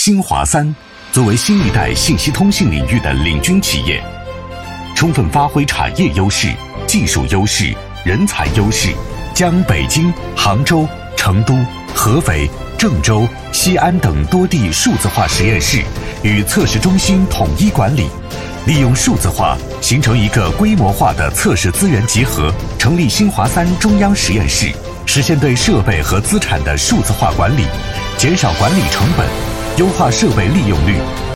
新华3作为新一代信息通信领域的领军企业，充分发挥产业优势、技术优势、人才优势，将北京、杭州、成都、合肥、郑州、西安等多地数字化实验室与测试中心统一管理，利用数字化形成一个规模化的测试资源集合，成立新华3中央实验室，实现对设备和资产的数字化管理，减少管理成本，优化设备利用率，